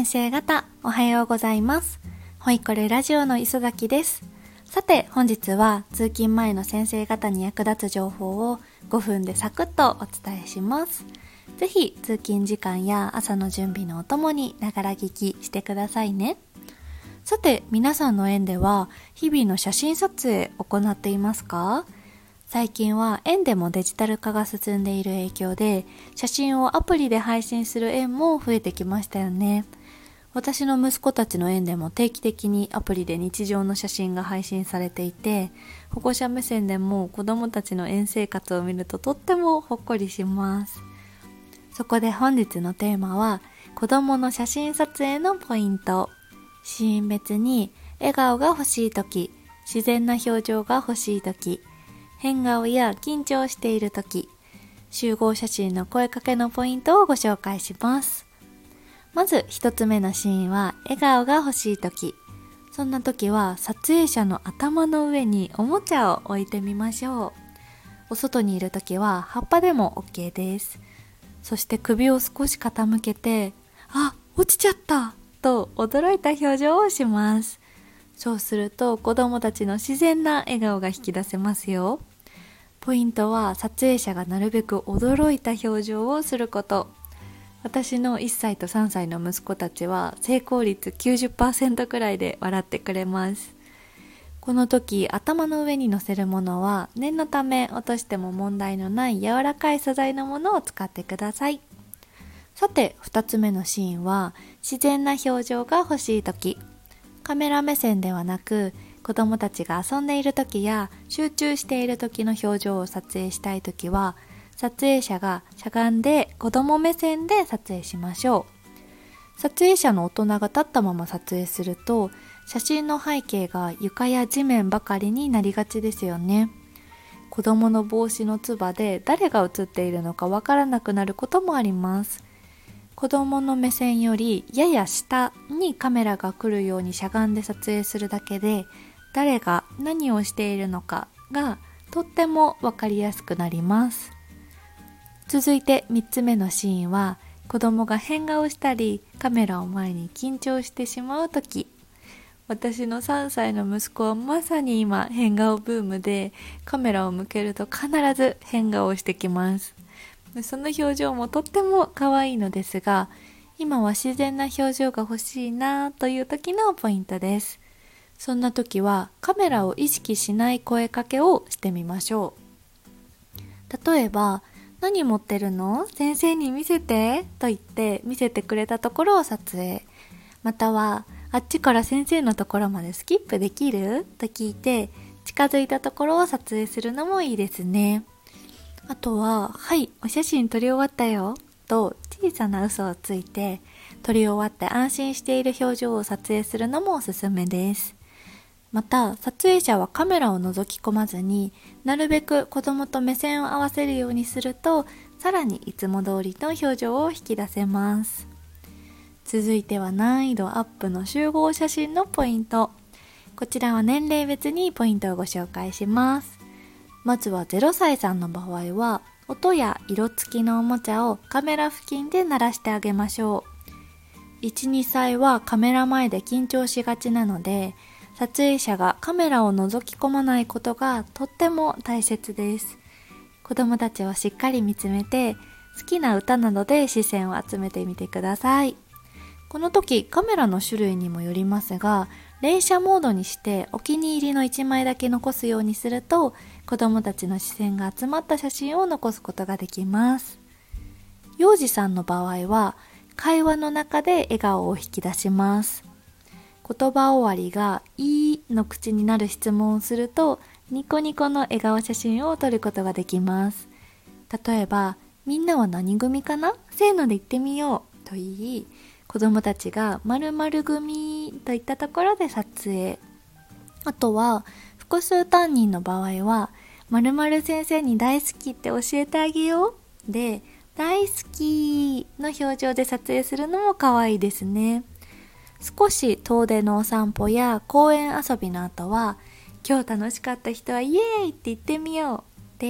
先生方、おはようございます。ほいこれラジオの磯崎です。さて本日は通勤前の先生方に役立つ情報を5分でサクッとお伝えします。ぜひ通勤時間や朝の準備のお供にながら聞きしてくださいね。さて皆さんの園では日々の写真撮影行っていますか？最近は園でもデジタル化が進んでいる影響で写真をアプリで配信する園も増えてきましたよね。私の息子たちの園でも定期的にアプリで日常の写真が配信されていて、保護者目線でも子どもたちの園生活を見るととってもほっこりします。そこで本日のテーマは子どもの写真撮影のポイント。シーン別に笑顔が欲しいとき、自然な表情が欲しいとき、変顔や緊張しているとき、集合写真の声かけのポイントをご紹介します。まず一つ目のシーンは笑顔が欲しいとき。そんなときは撮影者の頭の上におもちゃを置いてみましょう。お外にいるときは葉っぱでも OK です。そして首を少し傾けて、あ、落ちちゃったと驚いた表情をします。そうすると子供たちの自然な笑顔が引き出せますよ。ポイントは撮影者がなるべく驚いた表情をすること。私の1歳と3歳の息子たちは成功率 90% くらいで笑ってくれます。この時頭の上に乗せるものは念のため落としても問題のない柔らかい素材のものを使ってください。さて2つ目のシーンは自然な表情が欲しい時。カメラ目線ではなく子供たちが遊んでいる時や集中している時の表情を撮影したい時は撮影者がしゃがんで子供目線で撮影しましょう。撮影者の大人が立ったまま撮影すると写真の背景が床や地面ばかりになりがちですよね。子供の帽子のつばで誰が写っているのかわからなくなることもあります。子供の目線よりやや下にカメラが来るようにしゃがんで撮影するだけで誰が何をしているのかがとってもわかりやすくなります。続いて3つ目のシーンは子供が変顔したりカメラを前に緊張してしまうとき。私の3歳の息子はまさに今変顔ブームでカメラを向けると必ず変顔をしてきます。その表情もとっても可愛いのですが、今は自然な表情が欲しいなという時のポイントです。そんな時はカメラを意識しない声かけをしてみましょう。例えば、何持ってるの？先生に見せてと言って見せてくれたところを撮影。または、あっちから先生のところまでスキップできる？と聞いて近づいたところを撮影するのもいいですね。あとは、はい、お写真撮り終わったよと小さな嘘をついて撮り終わって安心している表情を撮影するのもおすすめです。また撮影者はカメラを覗き込まずになるべく子供と目線を合わせるようにするとさらにいつも通りの表情を引き出せます。続いては難易度アップの集合写真のポイント。こちらは年齢別にポイントをご紹介します。まずは0歳さんの場合は音や色付きのおもちゃをカメラ付近で鳴らしてあげましょう。1、2歳はカメラ前で緊張しがちなので撮影者がカメラを覗き込まないことがとっても大切です。子供たちをしっかり見つめて好きな歌などで視線を集めてみてください。この時カメラの種類にもよりますが連写モードにしてお気に入りの1枚だけ残すようにすると子供たちの視線が集まった写真を残すことができます。幼児さんの場合は会話の中で笑顔を引き出します。言葉終わりがいいの口になる質問をするとニコニコの笑顔写真を撮ることができます。例えば、みんなは何組かな？せーので言ってみようと言い、子供たちが〇〇組といったところで撮影。あとは、複数担任の場合は、〇〇先生に大好きって教えてあげようで、大好きの表情で撮影するのも可愛いですね。少し遠出のお散歩や公園遊びの後は今日楽しかった人はイエーイって言ってみようで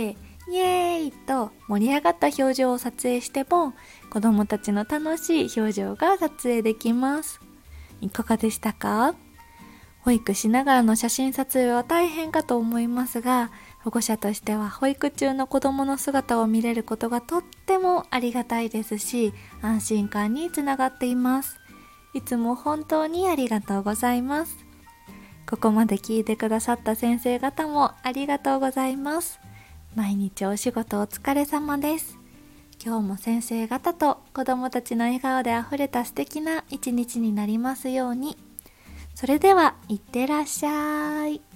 イエーイと盛り上がった表情を撮影しても、子供たちの楽しい表情が撮影できます。いかがでしたか？保育しながらの写真撮影は大変かと思いますが、保護者としては保育中の子供の姿を見れることがとってもありがたいですし、安心感につながっています。いつも本当にありがとうございます。ここまで聞いてくださった先生方もありがとうございます。毎日お仕事お疲れ様です。今日も先生方と子供たちの笑顔であふれた素敵な一日になりますように。それでは、いってらっしゃい。